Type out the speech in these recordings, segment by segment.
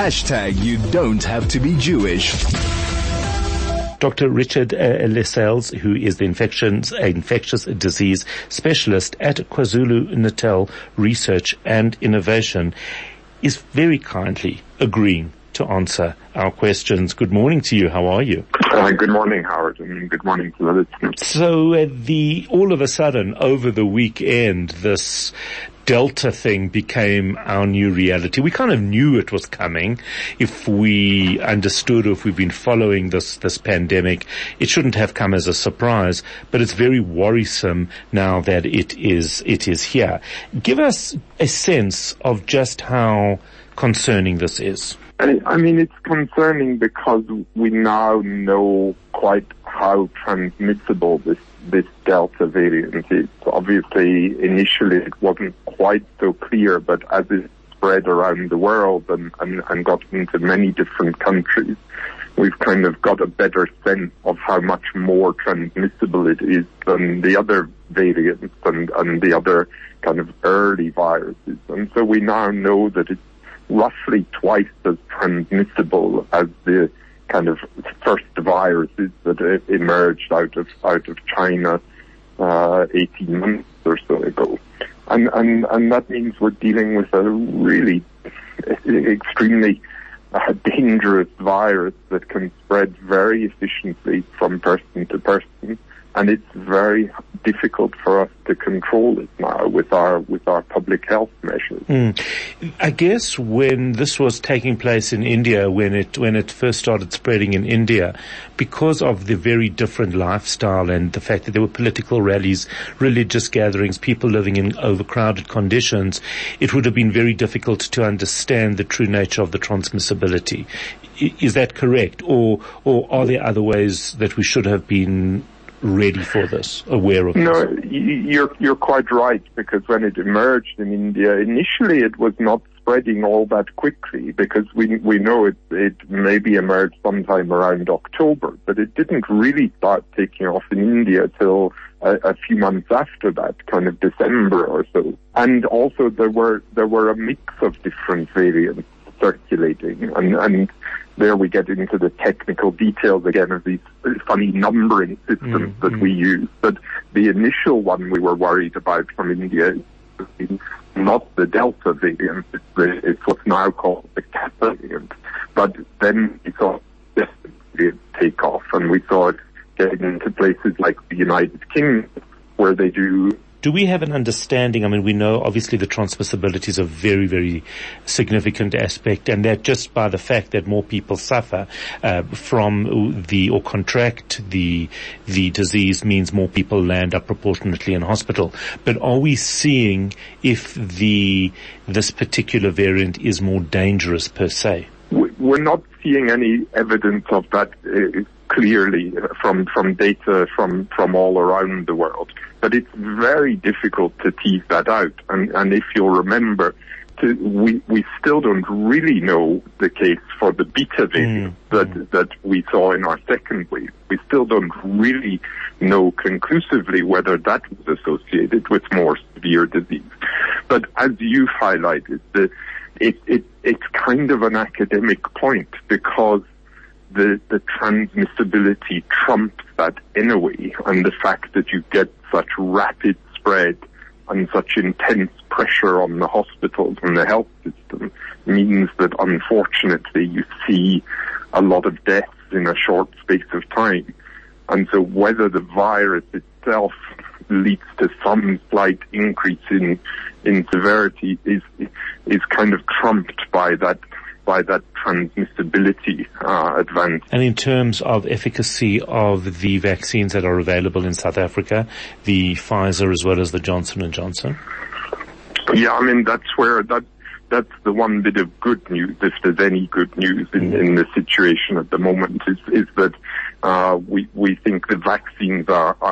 You don't have to be Jewish. Dr. Richard Lascelles, who is the infectious disease specialist at KwaZulu-Natal Research and Innovation, is very kindly agreeing to answer our questions. Good morning to you. How are you? Good morning, Howard, and good morning to the listeners. So all of a sudden, over the weekend, this Delta thing became our new reality. We kind of knew it was coming. If we understood, or if we've been following this pandemic, it shouldn't have come as a surprise, but it's very worrisome now that it is here. Give us a sense of just how concerning this is. I mean, it's concerning because we now know quite how transmissible this Delta variant is. Obviously, initially it wasn't quite so clear, but as it spread around the world and got into many different countries, we've kind of got a better sense of how much more transmissible it is than the other variants and the other kind of early viruses. And so we now know that it's roughly twice as transmissible as the kind of first viruses that emerged out of China 18 months or so ago. And that means we're dealing with a really extremely dangerous virus that can spread very efficiently from person to person. And it's very difficult for us to control it now with our public health measures. I guess when this was taking place in India, when it first started spreading in India, because of the very different lifestyle and the fact that there were political rallies, religious gatherings, people living in overcrowded conditions, it would have been very difficult to understand the true nature of the transmissibility. Is that correct? Or are there other ways that we should have been ready for this, aware of this? No, you're quite right, because when it emerged in India, initially it was not spreading all that quickly, because we know it maybe emerged sometime around October, but it didn't really start taking off in India till a few months after that, kind of December or so. And also there were a mix of different variants circulating, and there we get into the technical details again of these funny numbering systems that we use. But the initial one we were worried about from India is not the Delta variant, it's what's now called the Kappa variant. But then we saw this variant take off, and we saw it getting into places like the United Kingdom, where they do. Do we have an understanding? I mean, we know obviously the transmissibility is a very, very significant aspect, and that just by the fact that more people suffer from or contract the disease means more people land up proportionately in hospital. But are we seeing if this particular variant is more dangerous per se? We're not seeing any evidence of that clearly from data from all around the world. But it's very difficult to tease that out. And if you'll remember, we still don't really know the case for the beta variant that we saw in our second wave. We still don't really know conclusively whether that was associated with more severe disease. But as you've highlighted, it's kind of an academic point, because the transmissibility trumps that in a way, and the fact that you get such rapid spread and such intense pressure on the hospitals and the health system means that unfortunately you see a lot of deaths in a short space of time. And so whether the virus itself leads to some slight increase in severity is kind of trumped by that transmissibility advance. And in terms of efficacy of the vaccines that are available in South Africa, the Pfizer as well as the Johnson & Johnson? Yeah, I mean, that's the one bit of good news, if there's any good news in the situation at the moment, is that we think the vaccines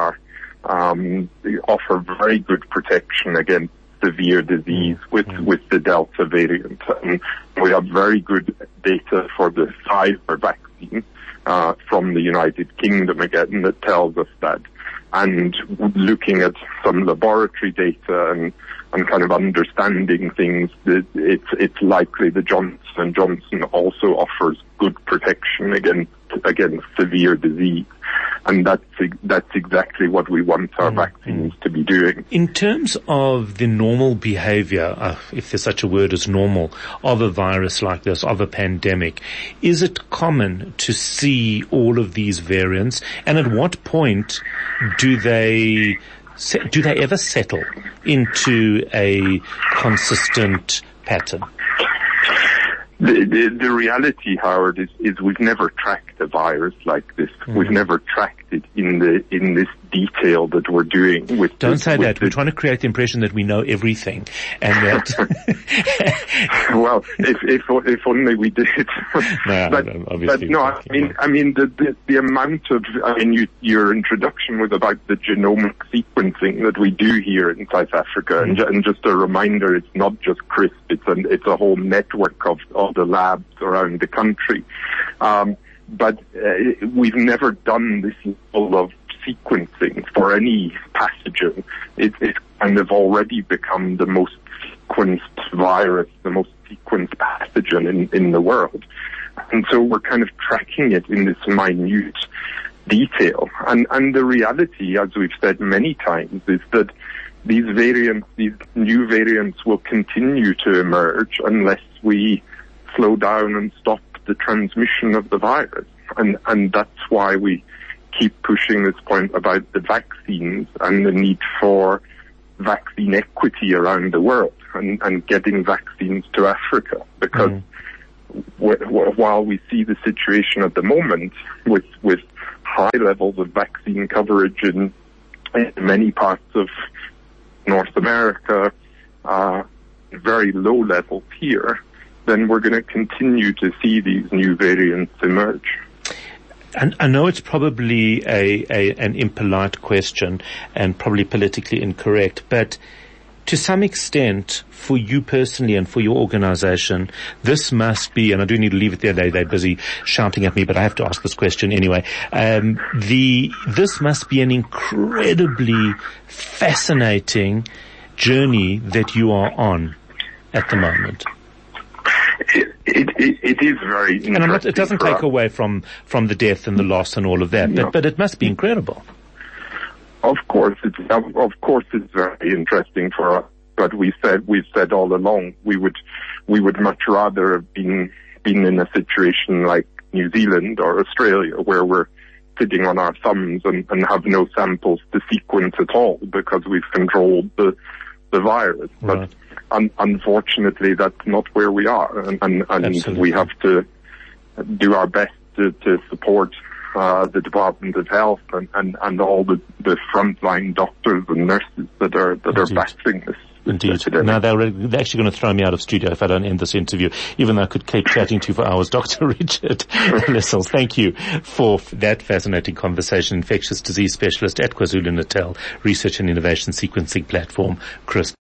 offer very good protection against severe disease with the Delta variant. And we have very good data for the Pfizer vaccine from the United Kingdom again that tells us that. And looking at some laboratory data kind of understanding things, it's likely the Johnson & Johnson also offers good protection against severe disease. And that's exactly what we want our vaccines to be doing. In terms of the normal behavior, if there's such a word as normal, of a virus like this, of a pandemic, is it common to see all of these variants? And at what point do they ever settle into a consistent pattern? The reality, Howard, is we've never tracked a virus like this. We've never tracked it in this detail that we're doing with. Don't say that. We're trying to create the impression that we know everything, and that. Well, if only we did. I mean, the amount of, your introduction was about the genomic sequencing that we do here in South Africa, and just a reminder, it's not just CRISP, it's a whole network of the labs around the country. But we've never done this level of sequencing for any pathogen. It's kind of already become the most sequenced virus, the most sequenced pathogen in the world. And so we're kind of tracking it in this minute detail. And the reality, as we've said many times, is that these new variants will continue to emerge unless we slow down and stop the transmission of the virus. And that's why we keep pushing this point about the vaccines and the need for vaccine equity around the world and getting vaccines to Africa. Because while we see the situation at the moment with high levels of vaccine coverage in many parts of North America, very low levels here, then we're going to continue to see these new variants emerge. And I know it's probably an impolite question and probably politically incorrect, but to some extent, for you personally and for your organization, this must be, and I do need to leave it there, they're busy shouting at me, but I have to ask this question anyway. This must be an incredibly fascinating journey that you are on at the moment. It is very interesting. And it doesn't take away from the death and the loss and all of that, but it must be incredible. Of course, it's very interesting for us. But we've said all along we would much rather have been in a situation like New Zealand or Australia, where we're sitting on our thumbs and have no samples to sequence at all because we've controlled the virus. Right. But unfortunately, that's not where we are, and we have to do our best to support the Department of Health and all the frontline doctors and nurses that are battling this. Indeed. Now they're actually going to throw me out of studio if I don't end this interview, even though I could keep chatting to you for hours. Dr. Richard Lissels, thank you for that fascinating conversation. Infectious disease specialist at KwaZulu-Natal Research and Innovation Sequencing Platform, CRISP.